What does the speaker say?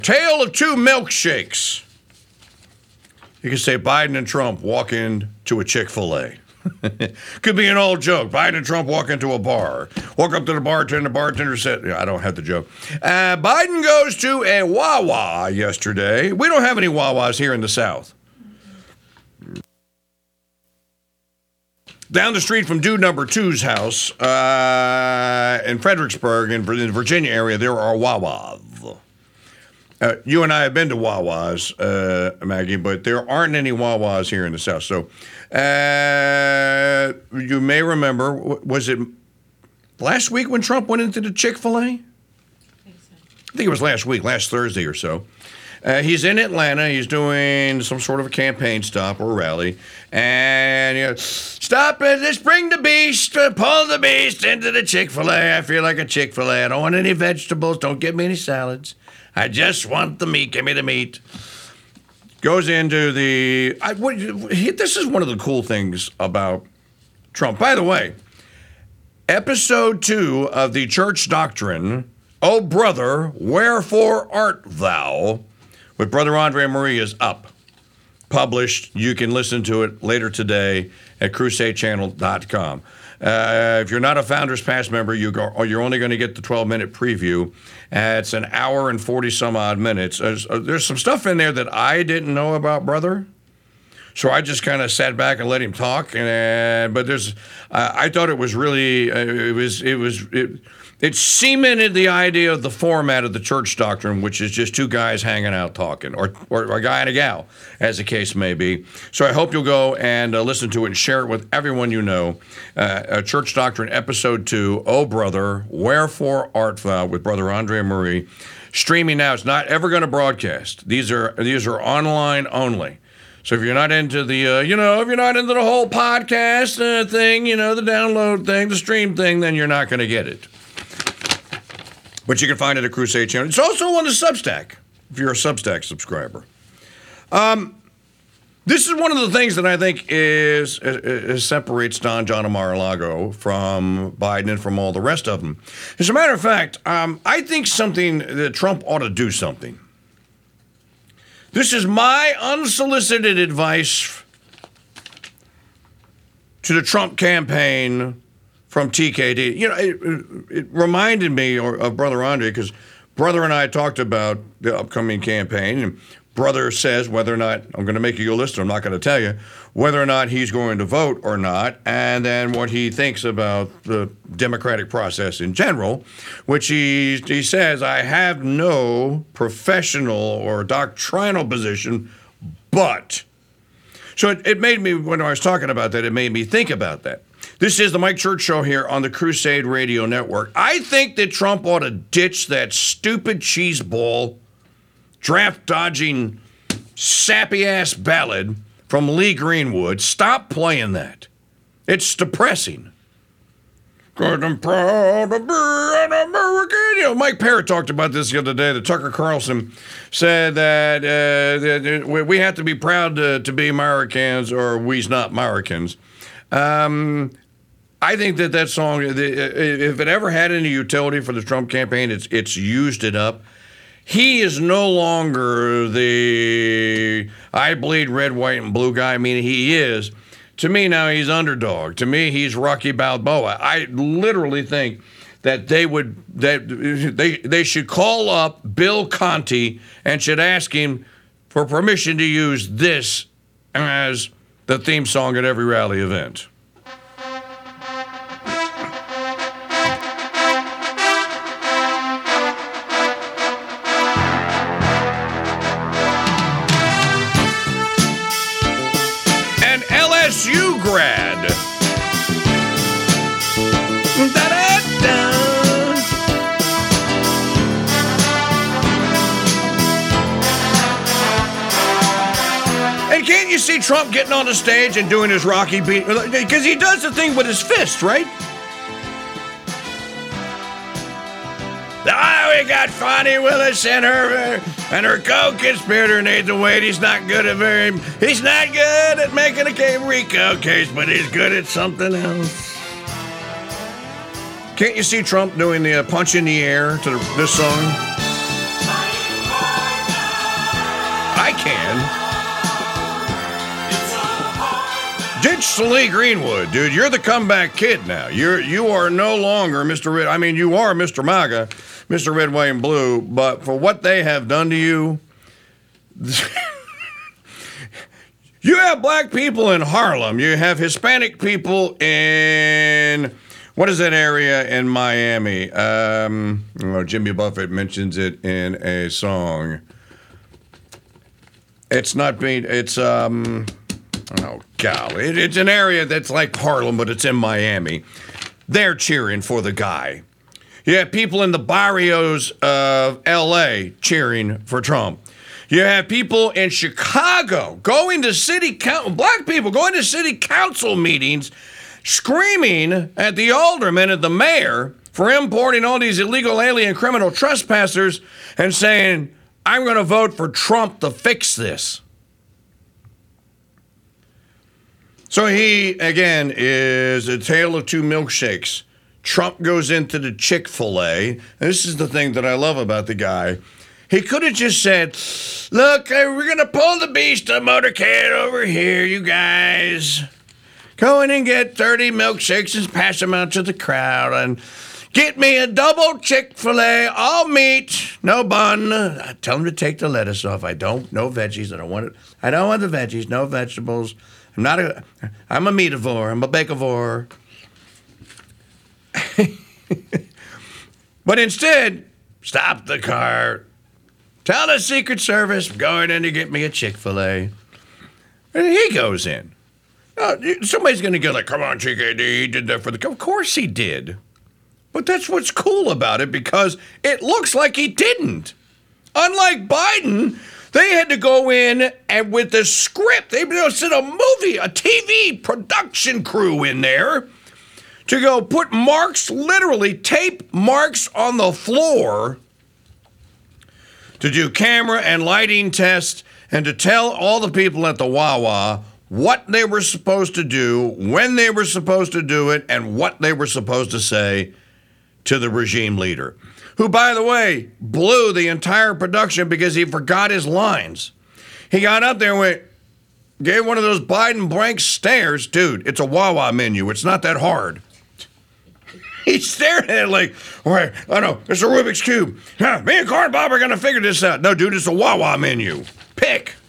Tale of two milkshakes. You can say Biden and Trump walk into a Chick-fil-A. Could be an old joke. Biden and Trump walk into a bar. Walk up to the bartender said, I don't have the joke. Biden goes to a Wawa yesterday. We don't have any Wawas here in the South. Down the street from dude number two's house in Fredericksburg, in the Virginia area, there are Wawas. You and I have been to Wawas, Maggie, but there aren't any Wawas here in the South. So you may remember, was it last week when Trump went into the Chick-fil-A? I think it was last week, last Thursday or so. He's in Atlanta. He's doing some sort of a campaign stop or rally. And stop it. Let's bring the beast. Pull the beast into the Chick-fil-A. I feel like a Chick-fil-A. I don't want any vegetables. Don't give me any salads. I just want the meat. Give me the meat. Goes into the... this is one of the cool things about Trump. By the way, episode 2 of the Church Doctrine, Oh Brother, Wherefore Art Thou? With Brother Andre Marie is up. Published. You can listen to it later today at crusadechannel.com. If you're not a Founders Pass member, you're only going to get the 12-minute preview. It's an hour and 40-some-odd minutes. There's some stuff in there that I didn't know about Brother. So I just kind of sat back and let him talk. But I thought it was really, it cemented the idea of the format of the Church Doctrine, which is just two guys hanging out talking, or a guy and a gal, as the case may be. So I hope you'll go and listen to it and share it with everyone you know. Church Doctrine, Episode 2, Oh Brother, Wherefore Art Thou? With Brother Andre Marie. Streaming now. It's not ever going to broadcast. These are online only. So if you're not into the, if you're not into the whole podcast thing, the download thing, the stream thing, then you're not going to get it. But you can find it at Crusade Channel. It's also on the Substack, if you're a Substack subscriber. This is one of the things that I think separates Don John and Mar-a-Lago from Biden and from all the rest of them. As a matter of fact, I think that Trump ought to do something. This is my unsolicited advice to the Trump campaign from TKD. It reminded me of Brother Andre, because Brother and I talked about the upcoming campaign, and Brother says whether or not, I'm going to make you go listen, I'm not going to tell you, whether or not he's going to vote or not, and then what he thinks about the democratic process in general, which he says, I have no professional or doctrinal position, but. So it made me, when I was talking about that, it made me think about that. This is the Mike Church Show here on the Crusade Radio Network. I think that Trump ought to ditch that stupid cheeseball, draft-dodging, sappy-ass ballad from Lee Greenwood. Stop playing that. It's depressing. Good and proud to be an American. Mike Parrott talked about this the other day. That Tucker Carlson said that we have to be proud to be Americans, or we's not Americans. I think that song, if it ever had any utility for the Trump campaign, it's used it up. He is no longer the I bleed red, white, and blue guy. I mean, he is. To me now, he's underdog. To me, he's Rocky Balboa. I literally think that they should call up Bill Conti and should ask him for permission to use this as the theme song at every rally event. LSU grad. Da-da-da. And can't you see Trump getting on the stage and doing his Rocky beat? Because he does the thing with his fist, right? We got Fonnie Willis and her co-conspirator Nathan Wade. He's not good at making a RICO case, but he's good at something else. Can't you see Trump doing the punch in the air to this song? I can. Ditch Lee Greenwood, dude. You're the comeback kid now. You are no longer Mr. Red. I mean, you are Mr. MAGA, Mr. Red, White, and Blue. But for what they have done to you, you have black people in Harlem. You have Hispanic people in what is that area in Miami? Jimmy Buffett mentions it in a song. It's not being. It's Oh, golly. It's an area that's like Harlem, but it's in Miami. They're cheering for the guy. You have people in the barrios of L.A. cheering for Trump. You have people in Chicago going to black people going to city council meetings screaming at the alderman and the mayor for importing all these illegal alien criminal trespassers and saying, I'm going to vote for Trump to fix this. So he, again, is a tale of two milkshakes. Trump goes into the Chick-fil-A. This is the thing that I love about the guy. He could have just said, look, we're going to pull the beast of motorcade over here, you guys. Go in and get 30 milkshakes and pass them out to the crowd. And get me a double Chick-fil-A, all meat, no bun. I tell him to take the lettuce off. No veggies. I don't want the veggies, no vegetables. I'm a meativore. I'm a bacavore. But instead, stop the car. Tell the Secret Service I'm going in to get me a Chick-fil-A. And he goes in. Somebody's going to go like, come on, Chick-fil-A, he did that for the... Of course he did. But that's what's cool about it, because it looks like he didn't. Unlike Biden... They had to go in and with the script, they sent a TV production crew in there to go put marks, literally tape marks on the floor to do camera and lighting tests and to tell all the people at the Wawa what they were supposed to do, when they were supposed to do it, and what they were supposed to say to the regime leader, who, by the way, blew the entire production because he forgot his lines. He got up there and gave one of those Biden blank stares. Dude, it's a Wawa menu. It's not that hard. He stared at it like, all right, I know, it's a Rubik's Cube. Yeah, me and Corn Bob are going to figure this out. No, dude, it's a Wawa menu. Pick.